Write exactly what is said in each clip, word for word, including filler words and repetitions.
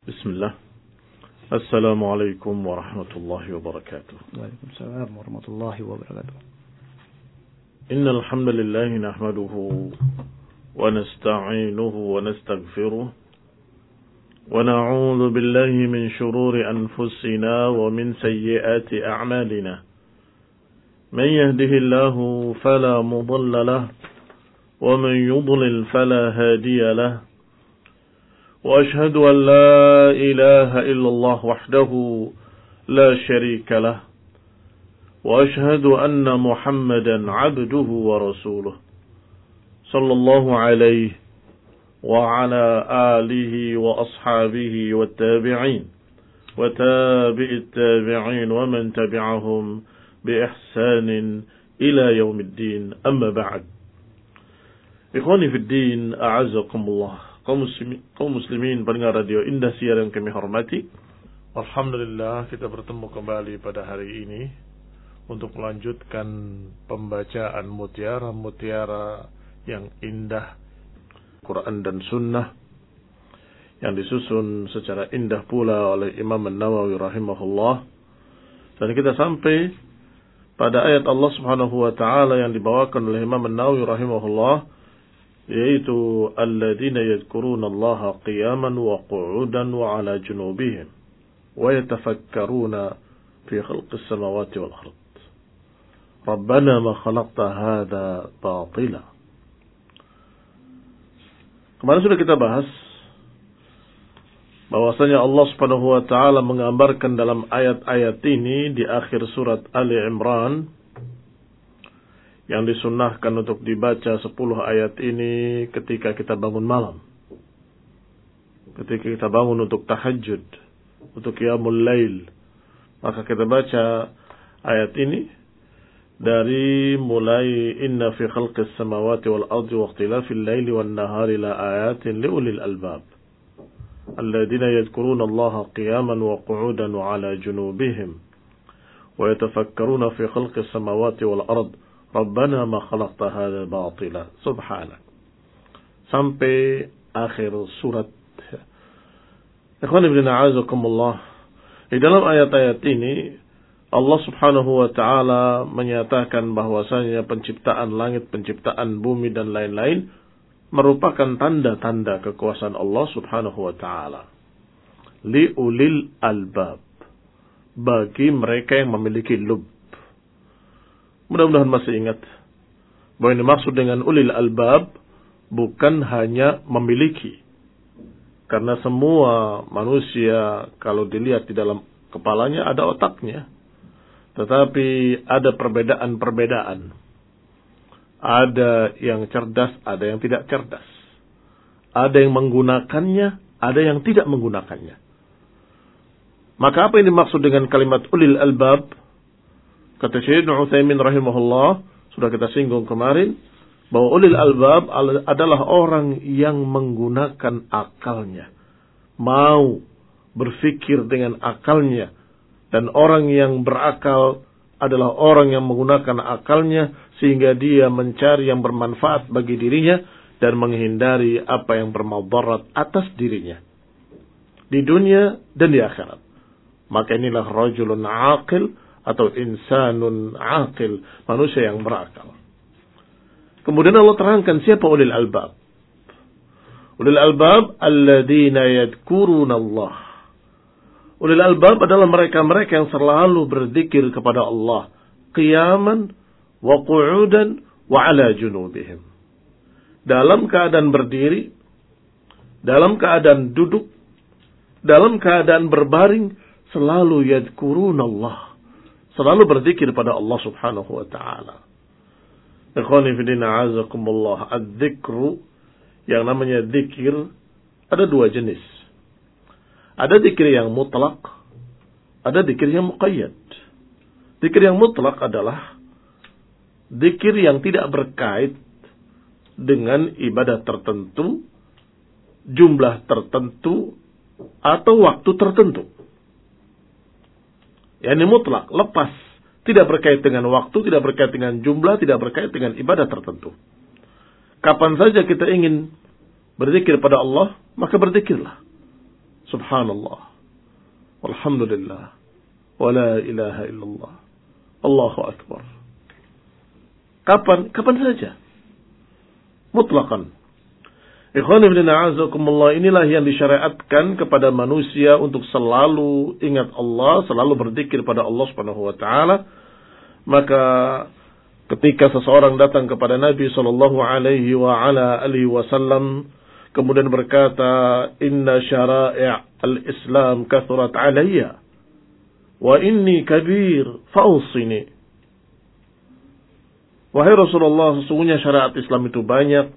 Bismillah. Assalamualaikum warahmatullahi wabarakatuh. Waalaikumsalam warahmatullahi wabarakatuh. Innal hamdalillah nahmaduhu wa nasta'inuhu wa nastaghfiruh wa na'udzu billahi min shururi anfusina wa min sayyiati a'malina. Man yahdihillahu fala mudilla lahu wa man yudlil fala hadiya lahu. وأشهد أن لا إله إلا الله وحده لا شريك له وأشهد أن محمدا عبده ورسوله صلى الله عليه وعلى آله وأصحابه والتابعين وتابع التابعين ومن تبعهم بإحسان إلى يوم الدين أما بعد إخواني في الدين أعزكم الله. Kaum muslimin, kaum muslimin pendengar radio Indah Siar yang kami hormati. Alhamdulillah kita bertemu kembali pada hari ini untuk melanjutkan pembacaan mutiara-mutiara yang indah Quran dan Sunnah yang disusun secara indah pula oleh Imam An-Nawawi rahimahullah. Dan kita sampai pada ayat Allah Subhanahu wa taala yang dibawakan oleh Imam An-Nawawi rahimahullah, yaitu alladzina yadhkuruna Allaha qiyaman wa qu'udan wa 'ala junubihim wa yatafakkaruna fi khalqis samawati wal ard. Rabbana ma khalaqta hadza batila. Kemarin sudah kita bahas bahwasanya Allah Subhanahu wa taala menggambarkan dalam ayat-ayat ini di akhir surat Ali Imran yang disunnahkan untuk dibaca sepuluh ayat ini ketika kita bangun malam. Ketika kita bangun untuk tahajud, untuk qiyamul lail, maka kita baca ayat ini dari mulai inna fi khalqis samawati wal ardi wa ikhtilafil laili wan nahari la ayatin liulil albab. Alladzina yadhkuruna Allaha qiyaman wa qu'udan wa 'ala junubihim wa yatafakkaruna fi khalqis samawati wal ardi. Rabbana ma khalaqta hadza batila subhanak, sampai akhir surat. Ikhwan ibn a'azakumullah, di dalam ayat-ayat ini Allah Subhanahu wa taala menyatakan bahwasanya penciptaan langit, penciptaan bumi dan lain-lain merupakan tanda-tanda kekuasaan Allah Subhanahu wa taala li ulil albab, bagi mereka yang memiliki lub. Mudah-mudahan masih ingat bahwa ini maksud dengan ulil albab bukan hanya memiliki. Karena semua manusia kalau dilihat di dalam kepalanya ada otaknya. Tetapi ada perbedaan-perbedaan. Ada yang cerdas, ada yang tidak cerdas. Ada yang menggunakannya, ada yang tidak menggunakannya. Maka apa yang dimaksud dengan kalimat ulil albab? Kata Syekh Ibnu Utsaimin rahimahullah, sudah kita singgung kemarin, bahwa ulil albab adalah orang yang menggunakan akalnya, mau berfikir dengan akalnya, dan orang yang berakal adalah orang yang menggunakan akalnya sehingga dia mencari yang bermanfaat bagi dirinya dan menghindari apa yang bermadarat atas dirinya di dunia dan di akhirat. Maka inilah rajulun aqil atau insanun aqil, manusia yang berakal. Kemudian Allah terangkan siapa ulil albab. Ulil albab alladzina yadhkuruna Allah. Ulil albab adalah mereka-mereka yang selalu berzikir kepada Allah qiyaman wa qu'udan wa 'ala junubihim. Dalam keadaan berdiri, dalam keadaan duduk, dalam keadaan berbaring, selalu yadhkuruna Allah. Selalu berzikir pada Allah Subhanahu wa taala. Ikhwani fi din a'azakumullah, az-zikru, yang namanya zikir ada dua jenis. Ada zikir yang mutlak, ada zikir yang muqayyad. Zikir yang mutlak adalah zikir yang tidak berkait dengan ibadah tertentu, jumlah tertentu, atau waktu tertentu. Yani mutlak, lepas, tidak berkait dengan waktu, tidak berkait dengan jumlah, tidak berkait dengan ibadah tertentu. Kapan saja kita ingin berzikir pada Allah, maka berzikirlah. Subhanallah. Walhamdulillah. Wa la ilaha illallah. Allahu akbar. Kapan? Kapan saja. Mutlaqan. Ikhwan ibn a'azakumullah, inilah yang disyariatkan kepada manusia untuk selalu ingat Allah, selalu berzikir pada Allah Subhanahu wa taala. Maka ketika seseorang datang kepada Nabi sallallahu alaihi wa ala alihi wasallam kemudian berkata, "Inna syara'i' al-Islam kathurat alayya wa inni kabir fa'usini." Wahai Rasulullah, sesungguhnya syariat Islam itu banyak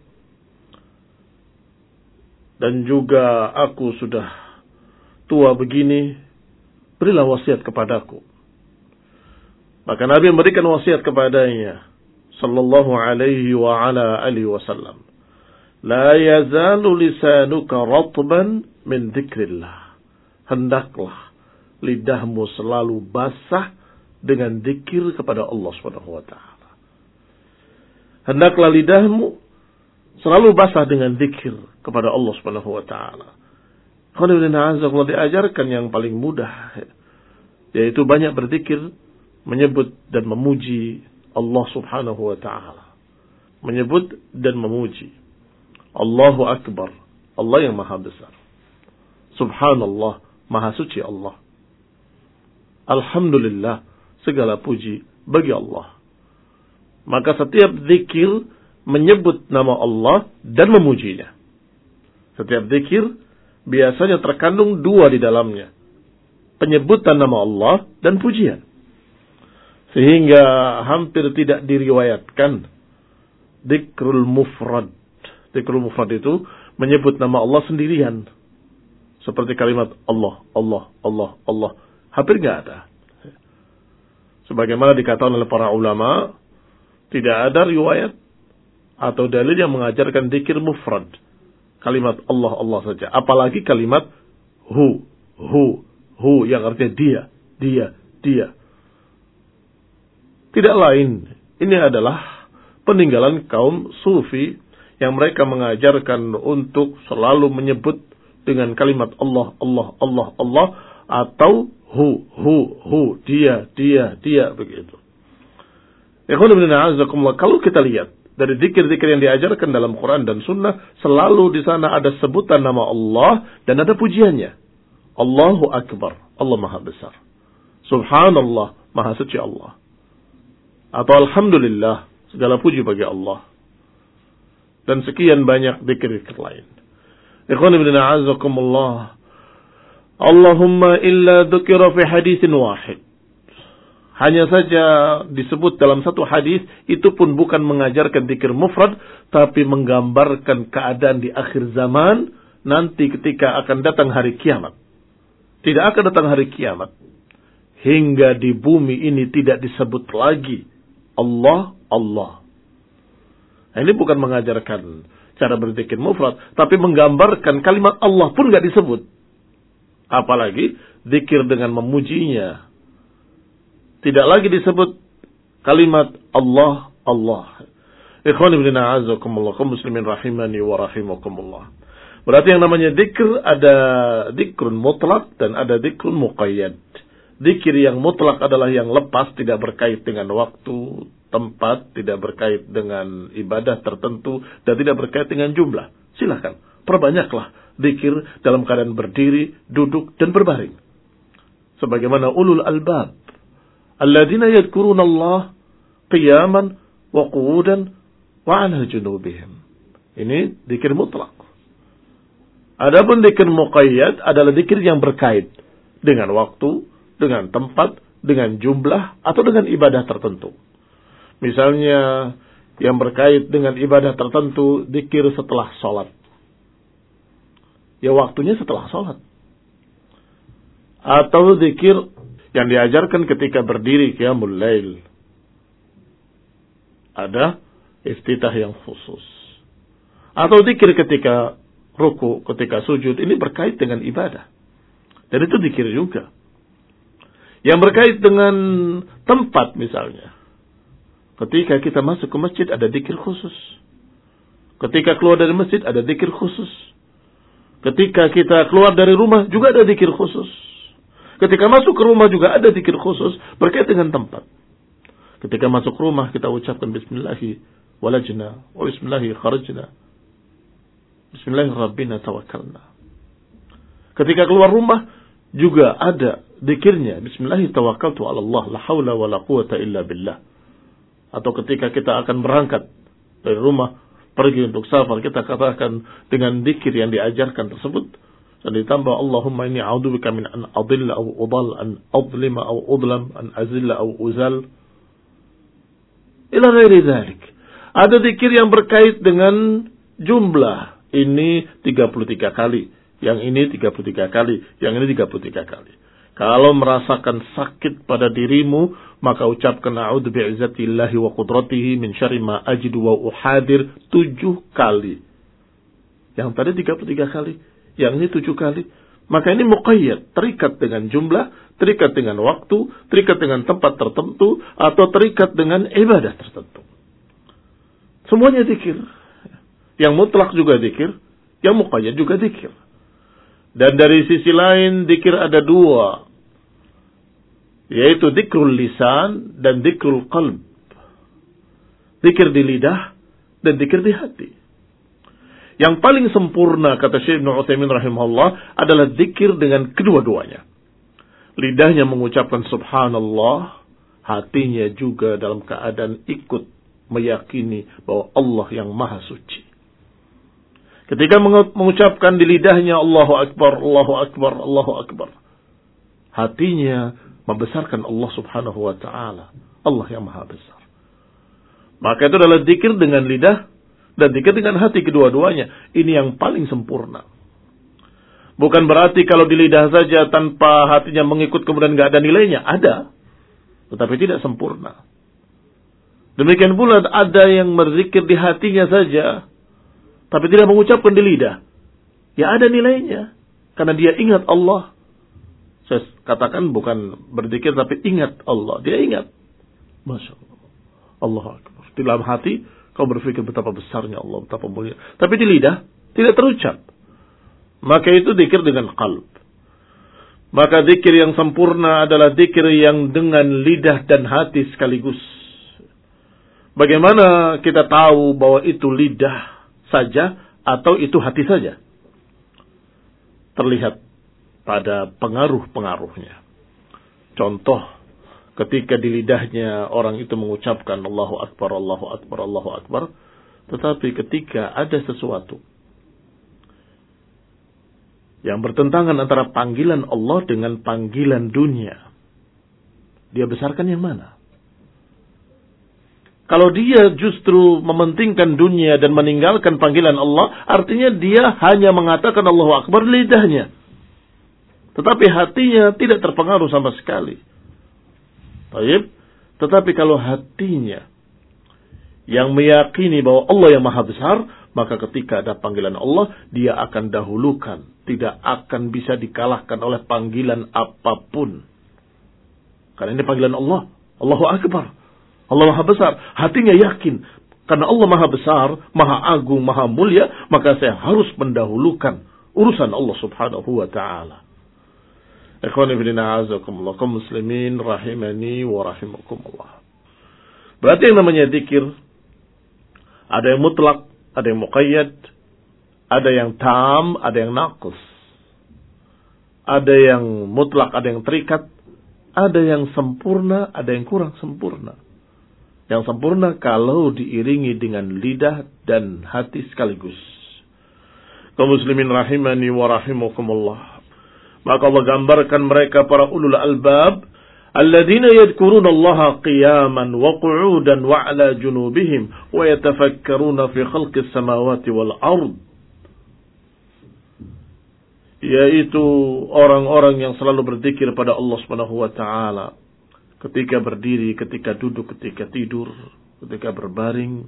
dan juga aku sudah tua begini, berilah wasiat kepadaku. Maka Nabi memberikan wasiat kepadanya sallallahu alaihi wa ala alihi wasallam, la yazalu lisanuka ratban min dzikrillah. Hendaklah lidahmu selalu basah dengan zikir kepada Allah Subhanahu wa taala. Hendaklah lidahmu selalu basah dengan zikir kepada Allah Subhanahu wa taala. Kalau diajarkan yang paling mudah, yaitu banyak berzikir, menyebut dan memuji Allah Subhanahu wa taala. Menyebut dan memuji. Allahu Akbar, Allah yang maha besar. Subhanallah, maha suci Allah. Alhamdulillah, segala puji bagi Allah. Maka setiap zikir menyebut nama Allah dan memujinya. Setiap zikir biasanya terkandung dua di dalamnya. Penyebutan nama Allah dan pujian. Sehingga hampir tidak diriwayatkan dzikrul mufrad. Dzikrul mufrad itu menyebut nama Allah sendirian. Seperti kalimat Allah, Allah, Allah, Allah. Hampir tidak ada. Sebagaimana dikatakan oleh para ulama, tidak ada riwayat atau dalil yang mengajarkan dzikir mufrad. Kalimat Allah, Allah saja. Apalagi kalimat hu, hu, hu yang artinya dia, dia, dia. Tidak lain. Ini adalah peninggalan kaum sufi yang mereka mengajarkan untuk selalu menyebut dengan kalimat Allah, Allah, Allah, Allah atau hu, hu, hu, dia, dia, dia begitu. Kalau kita lihat dari zikir-zikir yang diajarkan dalam Quran dan Sunnah, selalu di sana ada sebutan nama Allah dan ada pujiannya. Allahu Akbar, Allah Maha Besar. Subhanallah, Maha Suci Allah. Atau Alhamdulillah, segala puji bagi Allah. Dan sekian banyak zikir-zikir lain. Ikhwan ibn a'azakumullah. Allahumma illa dzukira fi haditsin wahid. Hanya saja disebut dalam satu hadis, itu pun bukan mengajarkan zikir mufrad, tapi menggambarkan keadaan di akhir zaman, nanti ketika akan datang hari kiamat. Tidak akan datang hari kiamat, hingga di bumi ini tidak disebut lagi Allah, Allah. Nah, ini bukan mengajarkan cara berzikir mufrad, tapi menggambarkan kalimat Allah pun tidak disebut. Apalagi zikir dengan memujinya. Tidak lagi disebut kalimat Allah, Allah. Ikhwan ibn a'azakumullah, kaum muslimin rahimani wa rahimakumullah. Berarti yang namanya zikir ada zikrun mutlak dan ada zikrun muqayyad. Zikir yang mutlak adalah yang lepas, tidak berkait dengan waktu, tempat, tidak berkait dengan ibadah tertentu, dan tidak berkait dengan jumlah. Silakan, perbanyaklah zikir dalam keadaan berdiri, duduk, dan berbaring. Sebagaimana ulul albab, alladzina yadhkuruna Allah qiyaman wa qu'udan wa 'ala junubihim. Ini zikir mutlak. Adapun zikir muqayyad adalah zikir yang berkait dengan waktu, dengan tempat, dengan jumlah, atau dengan ibadah tertentu. Misalnya yang berkait dengan ibadah tertentu, zikir setelah sholat. Ya waktunya setelah sholat. Atau zikir yang diajarkan ketika berdiri qiyamul lail. Ada iftitah yang khusus. Atau zikir ketika ruku, ketika sujud, ini berkait dengan ibadah. Dan itu zikir juga. Yang berkait dengan tempat misalnya. Ketika kita masuk ke masjid ada zikir khusus. Ketika keluar dari masjid ada zikir khusus. Ketika kita keluar dari rumah juga ada zikir khusus. Ketika masuk ke rumah juga ada zikir khusus berkait dengan tempat. Ketika masuk rumah kita ucapkan bismillahi walajna wa bismillahi kharajna. Bismillahi rabbina tawakkalna. Ketika keluar rumah juga ada zikirnya. Bismillahi tawakkaltu ala Allah la haula wa la quwata illa billah. Atau ketika kita akan berangkat dari rumah pergi untuk safar, kita katakan dengan zikir yang diajarkan tersebut. Dan ditambah Allahumma inni a'udzubika min an adilla aw udal, an adlima aw udlam, an azilla aw uzal. Ila ghairi dzalik. Ada zikir yang berkait dengan jumlah. Ini tiga puluh tiga kali, yang ini tiga puluh tiga kali, yang ini tiga puluh tiga kali. Kalau merasakan sakit pada dirimu, maka ucapkan a'udzu bi'izzatillahi wa qudratihi min syarri ma ajidu wa uhadir tujuh kali. Yang tadi tiga puluh tiga kali, yang ini tujuh kali. Maka ini muqayyad, terikat dengan jumlah, terikat dengan waktu, terikat dengan tempat tertentu, atau terikat dengan ibadah tertentu. Semuanya zikir. Yang mutlak juga zikir, yang muqayyad juga zikir. Dan dari sisi lain zikir ada dua, yaitu zikrul lisan dan zikrul qalb. Zikir di lidah dan zikir di hati. Yang paling sempurna, kata Syekh Ibnu Utsaimin rahimahullah, adalah zikir dengan kedua-duanya. Lidahnya mengucapkan subhanallah, hatinya juga dalam keadaan ikut meyakini bahwa Allah yang maha suci. Ketika mengucapkan di lidahnya Allahu Akbar, Allahu Akbar, Allahu Akbar, hatinya membesarkan Allah subhanahu wa ta'ala, Allah yang maha besar. Maka itu adalah zikir dengan lidah dan zikir dengan hati, kedua-duanya. Ini yang paling sempurna. Bukan berarti kalau di lidah saja tanpa hatinya mengikut kemudian tidak ada nilainya. Ada. Tetapi tidak sempurna. Demikian pula ada yang berzikir di hatinya saja, tapi tidak mengucapkan di lidah. Ya ada nilainya. Karena dia ingat Allah. Saya katakan bukan berzikir tapi ingat Allah. Dia ingat. Masya Allah. Allah Akbar. Di dalam hati kau berpikir betapa besarnya Allah, betapa mulia. Tapi di lidah tidak terucap. Maka itu zikir dengan qalb. Maka zikir yang sempurna adalah zikir yang dengan lidah dan hati sekaligus. Bagaimana kita tahu bahwa itu lidah saja atau itu hati saja? Terlihat pada pengaruh-pengaruhnya. Contoh, ketika di lidahnya orang itu mengucapkan Allahu Akbar, Allahu Akbar, Allahu Akbar. Tetapi ketika ada sesuatu yang bertentangan antara panggilan Allah dengan panggilan dunia, dia besarkan yang mana? Kalau dia justru mementingkan dunia dan meninggalkan panggilan Allah, artinya dia hanya mengatakan Allahu Akbar lidahnya. Tetapi hatinya tidak terpengaruh sama sekali. Baik. Tetapi kalau hatinya yang meyakini bahwa Allah yang maha besar, maka ketika ada panggilan Allah, dia akan dahulukan. Tidak akan bisa dikalahkan oleh panggilan apapun. Karena ini panggilan Allah. Allahu Akbar. Allah maha besar. Hatinya yakin. Karena Allah maha besar, maha agung, maha mulia, maka saya harus mendahulukan urusan Allah subhanahu wa ta'ala. Ikhwani fillah azakumullah, kaum muslimin rahimani wa rahimakumullah. Berarti yang namanya zikir ada yang mutlak, ada yang muqayyad, ada yang tam, ada yang naqis. Ada yang mutlak, ada yang terikat, ada yang sempurna, ada yang kurang sempurna. Yang sempurna kalau diiringi dengan lidah dan hati sekaligus. Kaum muslimin rahimani wa rahimakumullah. Maka Allah gambarkan mereka para ulul albab, alladzina yadhkuruna Allaha qiyaman wa qu'udan wa 'ala junubihim wa yatafakkaruna fi khalqis samawati wal ard. Yaitu orang-orang yang selalu berzikir pada Allah Subhanahu wa taala ketika berdiri, ketika duduk, ketika tidur, ketika berbaring.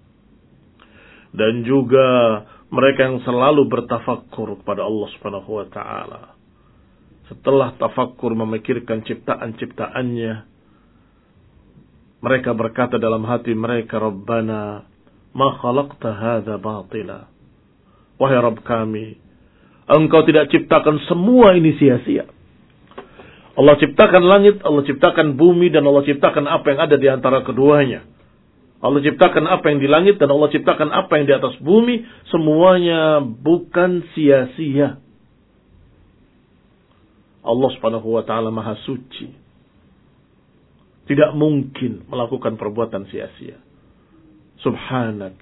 Dan juga mereka yang selalu bertafakkur kepada Allah Subhanahu wa taala. Setelah tafakkur memikirkan ciptaan-ciptaannya, mereka berkata dalam hati mereka, Rabbana ma khalaqta hadza batila. Wahai Rabb kami, Engkau tidak ciptakan semua ini sia-sia. Allah ciptakan langit, Allah ciptakan bumi, dan Allah ciptakan apa yang ada di antara keduanya. Allah ciptakan apa yang di langit, dan Allah ciptakan apa yang di atas bumi. Semuanya bukan sia-sia. Allah subhanahu wa ta'ala maha suci. Tidak mungkin melakukan perbuatan sia-sia. Subhanak.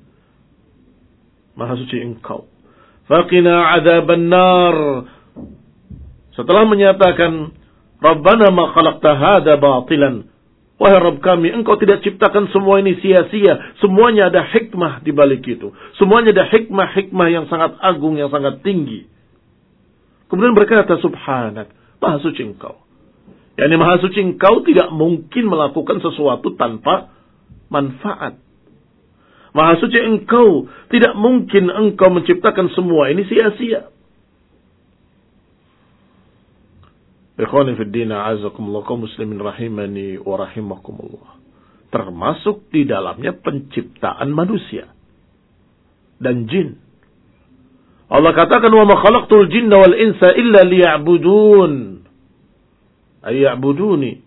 Maha suci engkau. Faqina adzaban nar. Setelah menyatakan, Rabbana ma khalaqta hadza batilan. Wahai Rabb kami, engkau tidak ciptakan semua ini sia-sia. Semuanya ada hikmah di balik itu. Semuanya ada hikmah-hikmah yang sangat agung, yang sangat tinggi. Kemudian berkata, Subhanak, maha suci engkau. Yani maha suci engkau tidak mungkin melakukan sesuatu tanpa manfaat. Maha suci engkau, tidak mungkin engkau menciptakan semua ini sia-sia. Ikhwani fid din, a'azakumullah, kaum muslimin rahimani wa rahimakumullah. Termasuk di dalamnya penciptaan manusia dan jin. Allah katakan, wa ma khalaqtul jinna wal insa illa liya'budun. Ay ya'buduni.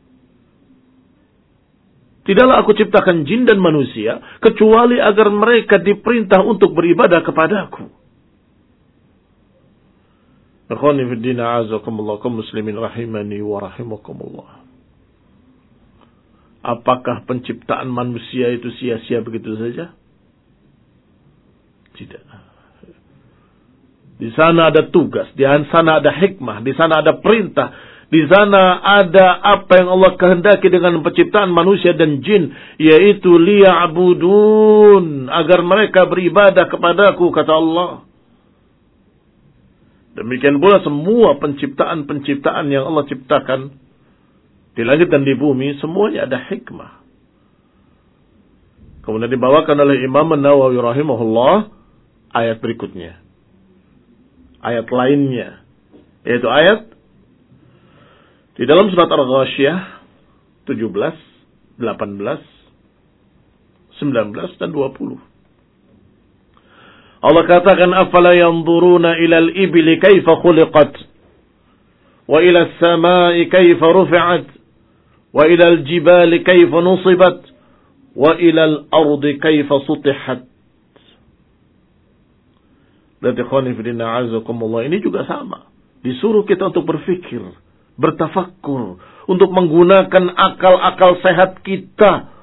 Tidaklah aku ciptakan jin dan manusia kecuali agar mereka diperintah untuk beribadah kepadaku. Ikhwani fid din, a'azakumullah, kaum muslimin rahimani wa rahimakumullah. Apakah penciptaan manusia itu sia-sia begitu saja? Tidak. Di sana ada tugas, di sana ada hikmah, di sana ada perintah, di sana ada apa yang Allah kehendaki dengan penciptaan manusia dan jin, yaitu liya'budun, agar mereka beribadah kepadaku, kata Allah. Demikian pula semua penciptaan-penciptaan yang Allah ciptakan di langit dan di bumi, semuanya ada hikmah. Kemudian dibawakan oleh Imam An-Nawawi rahimahullah ayat berikutnya. Ayat lainnya, yaitu ayat di dalam surat Al-Ghasyiyah tujuh belas, delapan belas, sembilan belas dan dua puluh. Allah katakan, afala yanzuruna ilal ibli kaifa khuliqat wa ila as-samai kaifa rufi'at wa ila al-jibali kaifa nusibat wa ila al-ardi kaifa sutihat. Dan ikhwani fillah, a'azakumullah, ini juga sama. Disuruh kita untuk berfikir, bertafakkur, untuk menggunakan akal-akal sehat kita.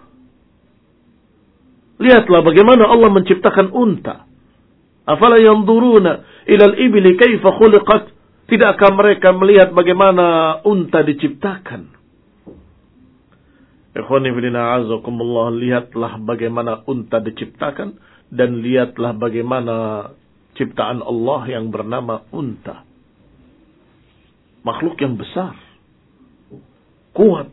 Lihatlah bagaimana Allah menciptakan unta. Afala yanzuruna ilal ibli kaifa khuliqat. Tidakkah mereka melihat bagaimana unta diciptakan? Ikhwani fillah, a'azakumullah, lihatlah bagaimana unta diciptakan dan lihatlah bagaimana ciptaan Allah yang bernama unta. Makhluk yang besar, kuat,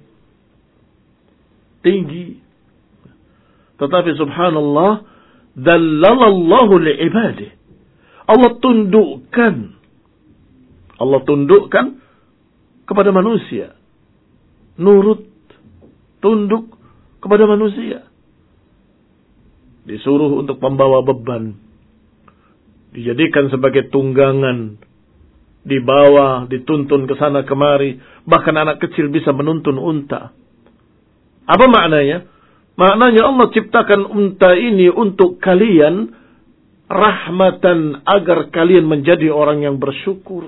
tinggi. Tetapi subhanallah, dallalallahu li'ibadih. Allah tundukkan. Allah tundukkan kepada manusia. Nurut, tunduk kepada manusia. Disuruh untuk membawa beban. Dijadikan sebagai tunggangan. Dibawa, dituntun ke sana kemari. Bahkan anak kecil bisa menuntun unta. Apa maknanya? Maknanya Allah ciptakan unta ini untuk kalian, rahmatan, agar kalian menjadi orang yang bersyukur.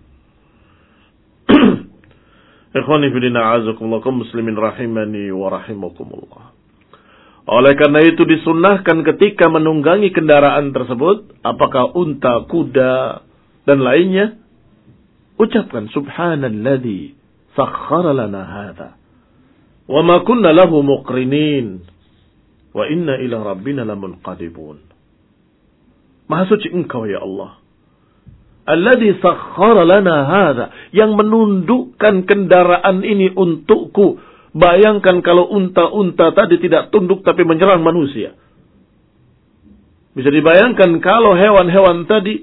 Ikhwani fillah, a'azakumullah, kaum muslimin rahimani wa rahimakumullah. Oleh karena itu disunnahkan ketika menunggangi kendaraan tersebut, apakah unta, kuda, dan lainnya, ucapkan subhanalladzi sakhkhara lana hadza wa ma kunna lahu muqrinin wa inna ila rabbina lamunqalibun. Maha suci engkau ya Allah, alladzi sakhkhara lana hadza, yang menundukkan kendaraan ini untukku. Bayangkan kalau unta-unta tadi tidak tunduk tapi menyerang manusia. Bisa dibayangkan kalau hewan-hewan tadi,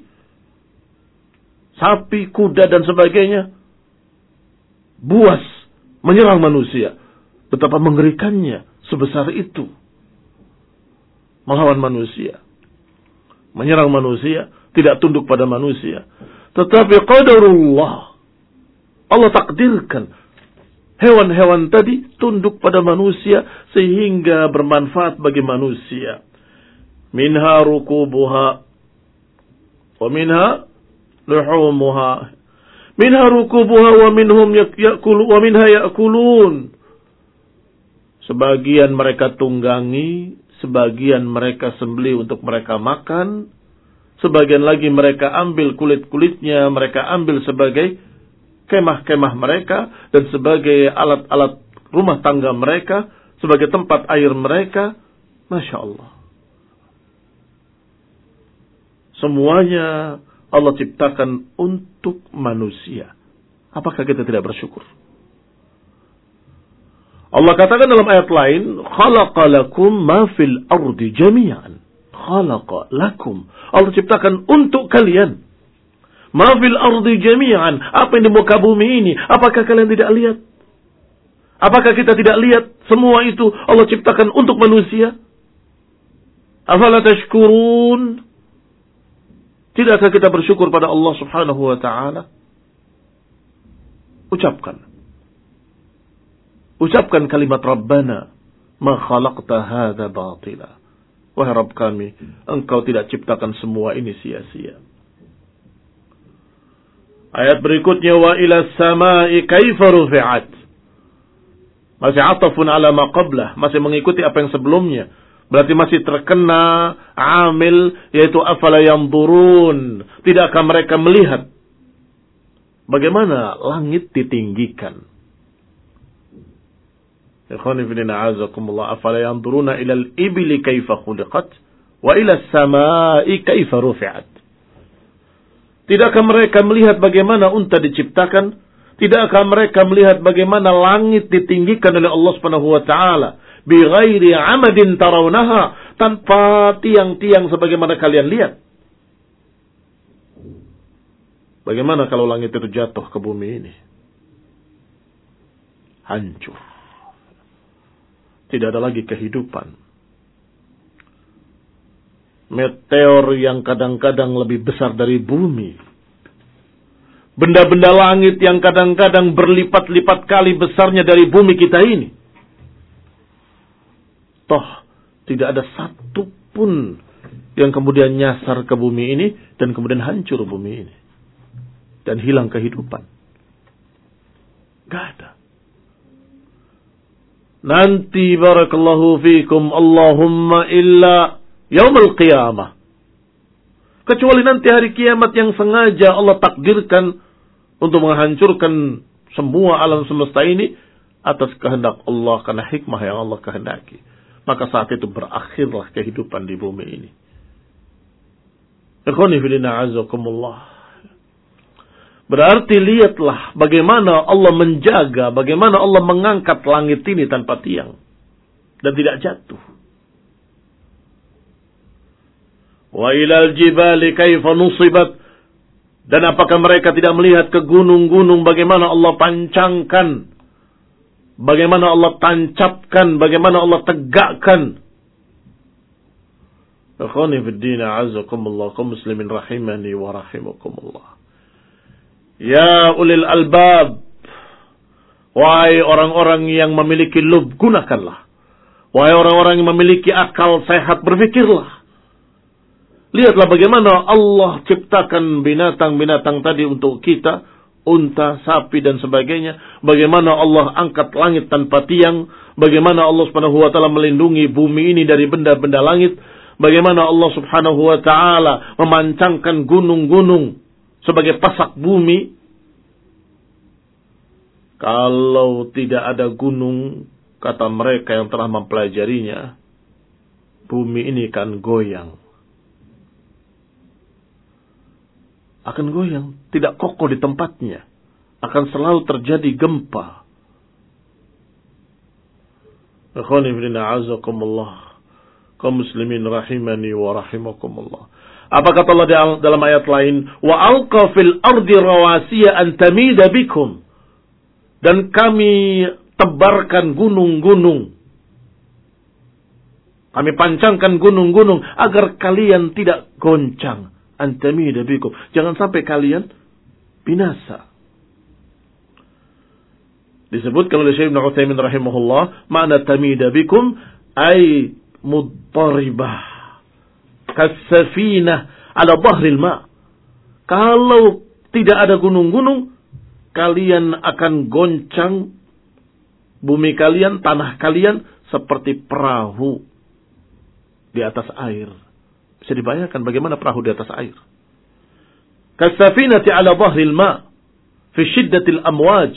sapi, kuda dan sebagainya, buas menyerang manusia. Betapa mengerikannya sebesar itu. Melawan manusia. Menyerang manusia, tidak tunduk pada manusia. Tetapi qadarullah, Allah takdirkan hewan-hewan tadi tunduk pada manusia sehingga bermanfaat bagi manusia. Minha rukubuha wa minha luhumuha. Minha rukubuha wa minhum ya'kulu wa minha ya'kulun. Sebagian mereka tunggangi, sebagian mereka sembelih untuk mereka makan, sebagian lagi mereka ambil kulit-kulitnya, mereka ambil sebagai kemah-kemah mereka dan sebagai alat-alat rumah tangga mereka, sebagai tempat air mereka. Masya Allah. Semuanya Allah ciptakan untuk manusia. Apakah kita tidak bersyukur? Allah katakan dalam ayat lain, khalaqa lakum ma fil ardi jami'an. Khalaqa lakum. Allah ciptakan untuk kalian. Ma fil ardi jami'an. Apa yang di muka bumi ini? Apakah kalian tidak lihat? Apakah kita tidak lihat semua itu Allah ciptakan untuk manusia? Afala tashkurun? Tidakkah kita bersyukur pada Allah Subhanahu wa taala? Ucapkan. Ucapkan kalimat Rabbana ma khalaqta hadza batila. Wahai Rabb kami, Engkau tidak ciptakan semua ini sia-sia. Ayat berikutnya, wa ila samai kaifa rufi'at. Masih atafun ala ma qablah, masih mengikuti apa yang sebelumnya. Berarti masih terkena amil, yaitu afala yanzurun. Tidakkah mereka melihat bagaimana langit ditinggikan? Ikhwani fillah a'azakumullah, afala yanzuruna ila al-ibli kaifa khuliqat wa ila as-samai kaifa rufi'at. Tidakkah mereka melihat bagaimana unta diciptakan? Tidakkah mereka melihat bagaimana langit ditinggikan oleh Allah Subhanahu wa taala bi ghairi amadin tarawnaha, tanpa tiang-tiang sebagaimana kalian lihat? Bagaimana kalau langit itu jatuh ke bumi ini? Hancur. Tidak ada lagi kehidupan. Meteor yang kadang-kadang lebih besar dari bumi. Benda-benda langit yang kadang-kadang berlipat-lipat kali besarnya dari bumi kita ini. Toh, tidak ada satu pun yang kemudian nyasar ke bumi ini dan kemudian hancur bumi ini. Dan hilang kehidupan. Gak ada. Nanti barakallahu fikum Allahumma illa yaumul qiyamah. Kecuali nanti hari kiamat yang sengaja Allah takdirkan untuk menghancurkan semua alam semesta ini atas kehendak Allah, karena hikmah yang Allah kehendaki. Maka saat itu berakhirlah kehidupan di bumi ini. Ikhwani fillah azakumullah. Berarti lihatlah bagaimana Allah menjaga, bagaimana Allah mengangkat langit ini tanpa tiang dan tidak jatuh. Wa ilal jibali kaifa nusibat. Dan apakah mereka tidak melihat ke gunung-gunung bagaimana Allah pancangkan, bagaimana Allah tancapkan, bagaimana Allah tegakkan. Akhwani fid din a'azzakumullah, kaum muslimin rahimani wa rahimakumullah. Ya ulil albab, wahai orang-orang yang memiliki lub, gunakanlah. Wahai orang-orang yang memiliki akal sehat, berfikirlah. Lihatlah bagaimana Allah ciptakan binatang-binatang tadi untuk kita, unta, sapi dan sebagainya. Bagaimana Allah angkat langit tanpa tiang, bagaimana Allah Subhanahu wa taala melindungi bumi ini dari benda-benda langit, bagaimana Allah Subhanahu wa taala memancangkan gunung-gunung sebagai pasak bumi. Kalau tidak ada gunung, kata mereka yang telah mempelajarinya, bumi ini kan goyang. Akan goyang, tidak kokoh di tempatnya. Akan selalu terjadi gempa. Ikhwani fillah a'azakumullah, kaum muslimin rahimani wa rahimakumullah. Apa kata Allah dalam ayat lain? Wa alqa fil ardi rawasiya an tamida bikum. Dan kami tebarkan gunung-gunung. Kami pancangkan gunung-gunung agar kalian tidak goncang. an tamida bikum. Jangan sampai kalian binasa. Disebutkan oleh Syekh Ibn Utsaimin rahimahullah, makna tamida bikum ay mudtaribah kasafinah ala dhahril ma. Kalau tidak ada gunung-gunung, kalian akan goncang bumi kalian, tanah kalian seperti perahu di atas air. Bisa dibayangkan bagaimana perahu di atas air. Kasafinati ala dhahril ma fi shiddatil amwaj.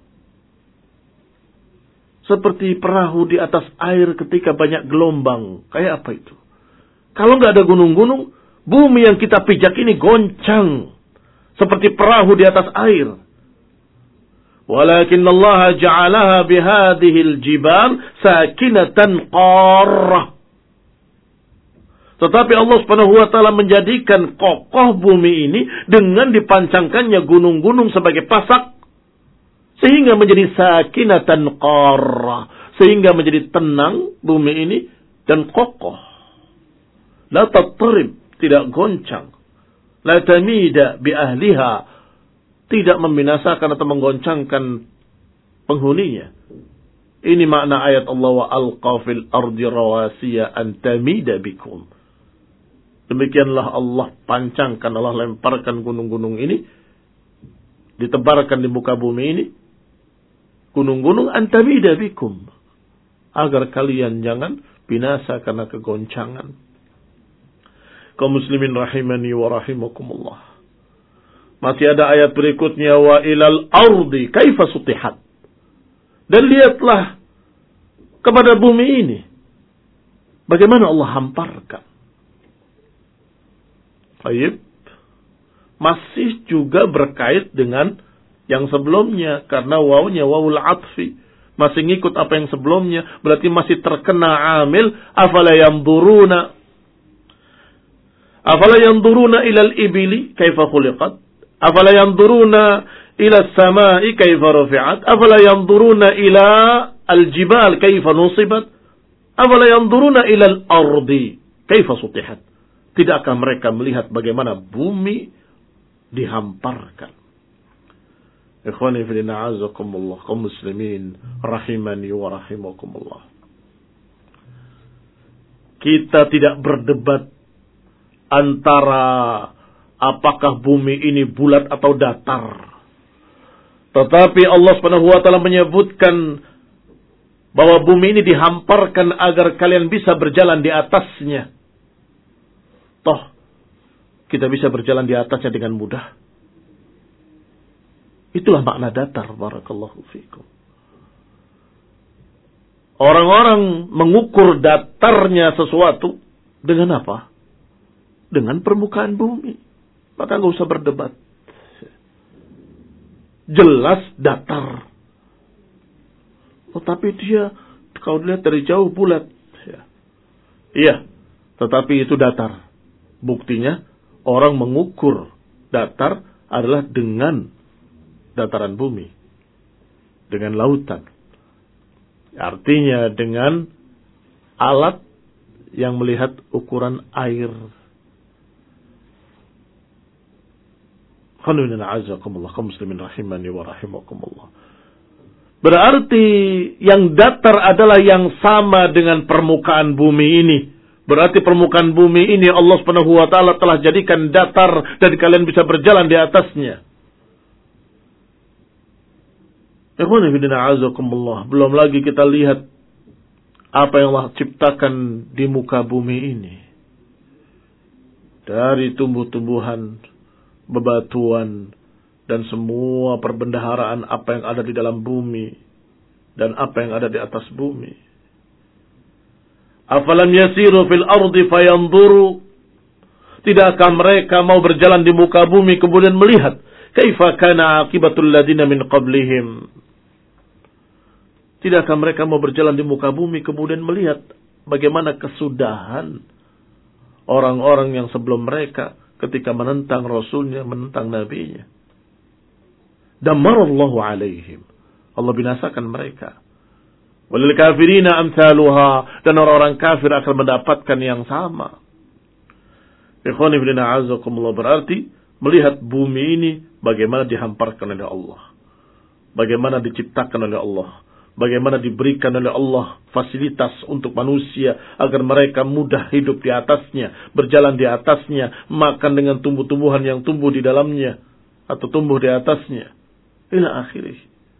Seperti perahu di atas air ketika banyak gelombang. Kayak apa itu? Kalau nggak ada gunung-gunung, bumi yang kita pijak ini goncang seperti perahu di atas air. Walakin Allah ja'alaha bihadhil jibal sakinatan qarrah. Tetapi Allah Subhanahu wa taala menjadikan kokoh bumi ini dengan dipancangkannya gunung-gunung sebagai pasak, sehingga menjadi sakinatan qarrah, sehingga menjadi tenang bumi ini dan kokoh. La tattarib, tidak goncang. La tamida bi ahliha, tidak membinasakan atau menggoncangkan penghuninya. Ini makna ayat Allah, wa alqa fil ardi rawasiya an tamida bikum. Demikianlah Allah pancangkan, Allah lemparkan gunung-gunung ini, ditebarkan di muka bumi ini, gunung-gunung antamida bikum, agar kalian jangan binasa karena kegoncangan. Kaum muslimin rahimani wa rahimakumullah. Masih ada ayat berikutnya, wa ilal ardi kaifa sutihat. Dan lihatlah kepada bumi ini, bagaimana Allah hamparkan. Baik, masih juga berkait dengan yang sebelumnya, karena wawunya wawul atfi, masih ngikut apa yang sebelumnya, berarti masih terkena amil afala yanzuruna afala yanzuruna ilal ibili kaifa khuliqat, afala yanzuruna ila samai kaifa rufi'at, afala yanzuruna ila aljibal kaifa nusibat, afala yanzuruna ila al-ardi kaifa sutihat. Tidakkah mereka melihat bagaimana bumi dihamparkan? Ikhwani fillah a'azakumullah, kaum muslimin rahimani wa rahimakumullah. Kita tidak berdebat antara apakah bumi ini bulat atau datar. Tetapi Allah Subhanahu wa taala menyebutkan bahwa bumi ini dihamparkan agar kalian bisa berjalan di atasnya. Toh kita bisa berjalan di atasnya dengan mudah. Itulah makna datar. Barakallahu fikum. Orang-orang mengukur datarnya sesuatu dengan apa? Dengan permukaan bumi. Maka nggak usah berdebat. Jelas datar. Tetapi dia kalau dilihat dari jauh bulat. Iya, tetapi itu datar. Buktinya orang mengukur datar adalah dengan dataran bumi, dengan lautan. Artinya dengan alat yang melihat ukuran air. Kaum muslimin rahimani wa rahimakumullah. Berarti yang datar adalah yang sama dengan permukaan bumi ini. Berarti permukaan bumi ini Allah Subhanahu wa taala telah jadikan datar dan kalian bisa berjalan di atasnya. Ikhwan fillah a'azakumullah. Belum lagi kita lihat apa yang Allah ciptakan di muka bumi ini. Dari tumbuh-tumbuhan, bebatuan, dan semua perbendaharaan apa yang ada di dalam bumi dan apa yang ada di atas bumi. Afalam yasiru fil ardi fayanzuru, tidakkah mereka mau berjalan di muka bumi kemudian melihat kaifa kana aqibatul ladina min qablihim? Tidakkah mereka mau berjalan di muka bumi kemudian melihat bagaimana kesudahan orang-orang yang sebelum mereka ketika menentang Rasulnya, menentang Nabinya? Damarallahu alaihim, Allah binasakan mereka. Walil kafirina amsaluha, dan orang-orang kafir akan mendapatkan yang sama. Ikhwani fillah azakumullah, berarti melihat bumi ini bagaimana dihamparkan oleh Allah, bagaimana diciptakan oleh Allah, bagaimana diberikan oleh Allah fasilitas untuk manusia agar mereka mudah hidup di atasnya, berjalan di atasnya, makan dengan tumbuh-tumbuhan yang tumbuh di dalamnya atau tumbuh di atasnya, ila akhirih.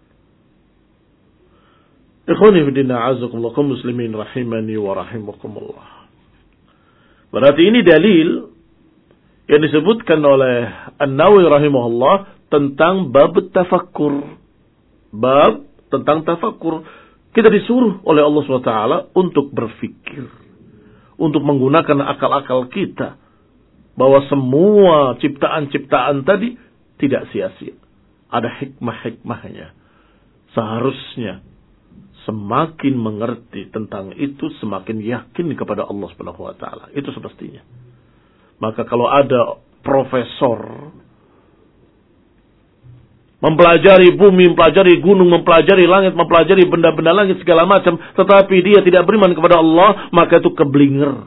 Ikhwani fillah azakumullah, kaum muslimin rahimani wa rahimakumullah. Berarti ini dalil yang disebutkan oleh An-Nawawi rahimahullah tentang bab tafakkur. Bab tentang tafakkur. Kita disuruh oleh Allah subhanahu wa taala untuk berfikir, untuk menggunakan akal-akal kita, bahwa semua ciptaan-ciptaan tadi tidak sia-sia. Ada hikmah-hikmahnya. Seharusnya semakin mengerti tentang itu, semakin yakin kepada Allah subhanahu wa taala. Itu semestinya. Maka kalau ada profesor mempelajari bumi, mempelajari gunung, mempelajari langit, mempelajari benda-benda langit segala macam, tetapi dia tidak beriman kepada Allah, maka itu keblinger.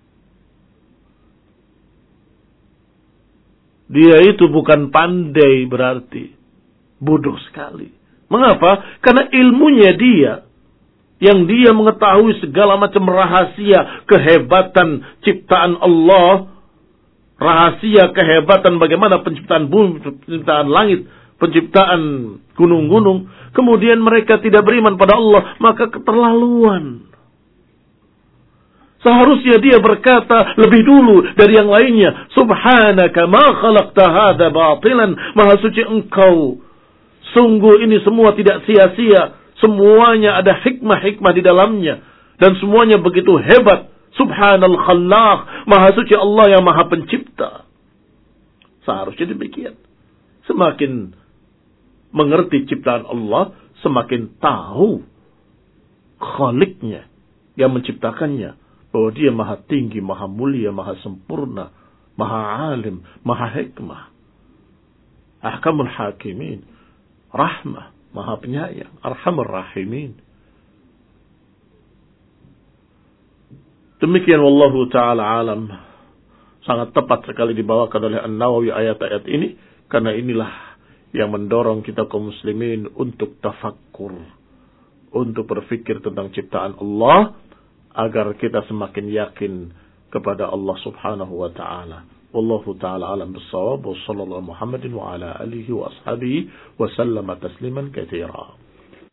Dia itu bukan pandai berarti. Bodoh sekali. Mengapa? Karena ilmunya dia, yang dia mengetahui segala macam rahasia kehebatan ciptaan Allah, rahasia kehebatan bagaimana penciptaan bumi, penciptaan langit, penciptaan gunung-gunung, kemudian mereka tidak beriman pada Allah, maka keterlaluan. Seharusnya dia berkata lebih dulu dari yang lainnya, Subhanaka ma khalaqta hadza batilan, maha suci engkau, sungguh ini semua tidak sia-sia, semuanya ada hikmah-hikmah di dalamnya, dan semuanya begitu hebat. Subhanal khallaq, maha suci Allah yang maha pencipta. Seharusnya demikian. Semakin mengerti ciptaan Allah, semakin tahu Khaliknya yang menciptakannya, bahwa dia maha tinggi, maha mulia, maha sempurna, maha alim, maha hikmah. Ahkamul hakimin, rahmah, maha penyayang, arhamur rahimin. Demikian wallahu ta'ala alam. Sangat tepat sekali dibawakan oleh An-Nawawi ayat-ayat ini, karena inilah yang mendorong kita kaum muslimin untuk tafakkur, untuk berfikir tentang ciptaan Allah, agar kita semakin yakin kepada Allah subhanahu wa ta'ala. Wallahu ta'ala alam bissawab, wa sallallahu Muhammadin wa ala alihi wa ashabihi wa sallama tasliman katsira.